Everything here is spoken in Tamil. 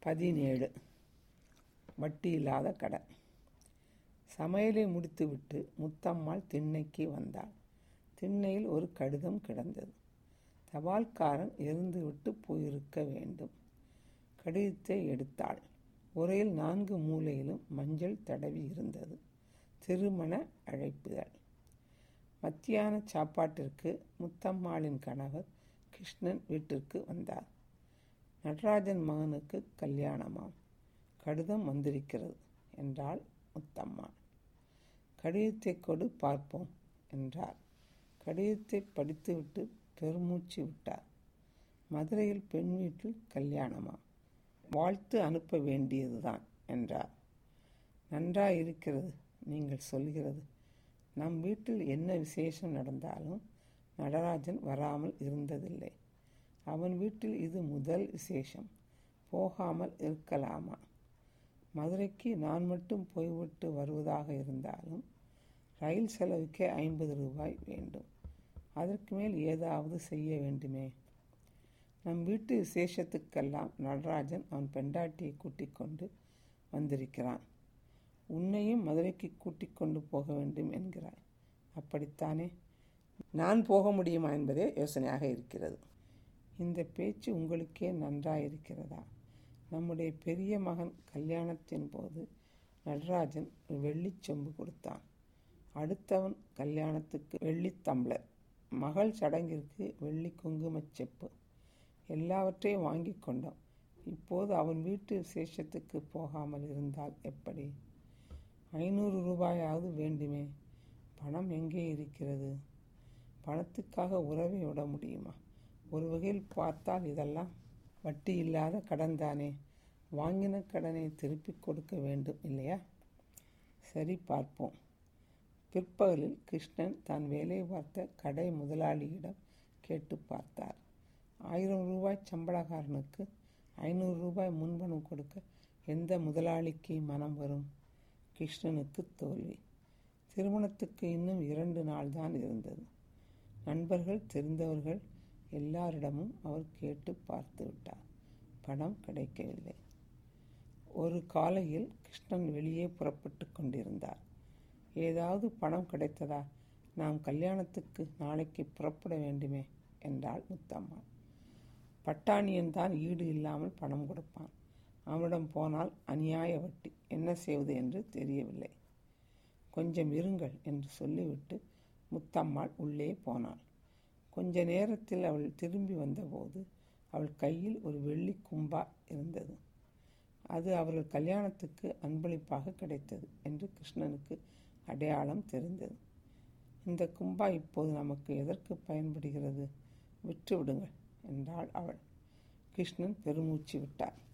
17. வட்டி இல்லாத கடன். சமையலை முடித்துவிட்டு முத்தம்மாள் திண்ணைக்கு வந்தாள். திண்ணையில் ஒரு கடிதம் கிடந்தது. தபால்காரன் எரிந்துவிட்டு போயிருக்க வேண்டும். கடிதத்தை எடுத்தாள். உரையில் 4 மூலையிலும் மஞ்சள் தடவி இருந்தது. திருமண அழைப்புதல். மத்தியான சாப்பாட்டிற்கு முத்தம்மாளின் கணவர் கிருஷ்ணன் வீட்டிற்கு வந்தார். நடராஜன் மகனுக்கு கல்யாணமாம். கடிதம் வந்திருக்கிறது என்றாள் முத்தம்மாள். கடிதத்தை கொடு பார்ப்போம் என்றார். கடிதத்தை படித்துவிட்டு பெருமூச்சு விட்டார். மதுரையில் பெண் வீட்டில் கல்யாணமாம். வாழ்த்து அனுப்ப வேண்டியதுதான் என்றார். நன்றாயிருக்கிறது நீங்கள் சொல்கிறது. நம் வீட்டில் என்ன விசேஷம் நடந்தாலும் நடராஜன் வராமல் இருந்ததில்லை. அவன் வீட்டில் இது முதல் விசேஷம். போகாமல் இருக்கலாமா? மதுரைக்கு நான் மட்டும் போய்விட்டு வருவதாக இருந்தாலும் ரயில் செலவுக்கே 50 ரூபாய் வேண்டும். அதற்கு மேல் ஏதாவது செய்ய வேண்டுமே. நம் வீட்டு விசேஷத்துக்கெல்லாம் நடராஜன் அவன் பெண்டாட்டியை கூட்டிக் கொண்டு வந்திருக்கிறான். உன்னையும் மதுரைக்கு கூட்டிக் கொண்டு போக வேண்டும் என்கிறாய். அப்படித்தானே? நான் போக முடியுமா என்பதே யோசனையாக இருக்கிறது. இந்த பேச்சு உங்களுக்கே நன்றாயிருக்கிறதா? நம்முடைய பெரிய மகன் கல்யாணத்தின் போது நடராஜன் வெள்ளிச்செம்பு கொடுத்தான். அடுத்தவன் கல்யாணத்துக்கு வெள்ளித்தம்ளர், மகள் சடங்கிற்கு வெள்ளி குங்குமச்செப்பு, எல்லாவற்றையும் வாங்கி கொண்டோம். இப்போது அவன் வீட்டு விசேஷத்துக்கு போகாமல் இருந்தால் எப்படி? 500 ரூபாயாவது வேண்டுமே. பணம் எங்கே இருக்கிறது? பணத்துக்காக உறவை விட முடியுமா? ஒரு வகையில் பார்த்தால் இதெல்லாம் வட்டி இல்லாத கடன் தானே. வாங்கின கடனை திருப்பி கொடுக்க வேண்டும் இல்லையா? சரி, பார்ப்போம். பிற்பகலில் கிருஷ்ணன் தான் வேலை பார்த்த கடை முதலாளியிடம் கேட்டு பார்த்தார். 1000 ரூபாய் சம்பளக்காரனுக்கு 500 ரூபாய் முன்பணம் கொடுக்க எந்த முதலாளிக்கு மனம் வரும்? கிருஷ்ணனுக்கு தோல்வி. திருமணத்துக்கு இன்னும் 2 நாள் தான் இருந்தது. நண்பர்கள், தெரிந்தவர்கள் எல்லாரிடமும் அவர் கேட்டு பார்த்து விட்டார். பணம் கிடைக்கவில்லை. ஒரு காலையில் கிருஷ்ணன் வெளியே புறப்பட்டு கொண்டிருந்தார். ஏதாவது பணம் கிடைத்ததா? நாம் கல்யாணத்துக்கு நாளைக்கு புறப்பட வேண்டுமே என்றாள் முத்தம்மாள். பட்டாணியன்தான் ஈடு இல்லாமல் பணம் கொடுப்பான். அவனிடம் போனால் அநியாய வட்டி. என்ன செய்வது என்று தெரியவில்லை. கொஞ்சம் இருங்கள் என்று சொல்லிவிட்டு முத்தம்மாள் உள்ளே போனாள். கொஞ்ச நேரத்தில் அவள் திரும்பி வந்தபோது அவள் கையில் ஒரு வெள்ளி கும்பா இருந்தது. அது அவர்கள் கல்யாணத்துக்கு அன்பளிப்பாக கிடைத்தது என்று கிருஷ்ணனுக்கு அடையாளம் தெரிந்தது. இந்த கும்பா இப்போது நமக்கு எதற்கு பயன்படுகிறது? விற்று விடுங்கள் என்றாள் அவள். கிருஷ்ணன் பெருமூச்சு விட்டார்.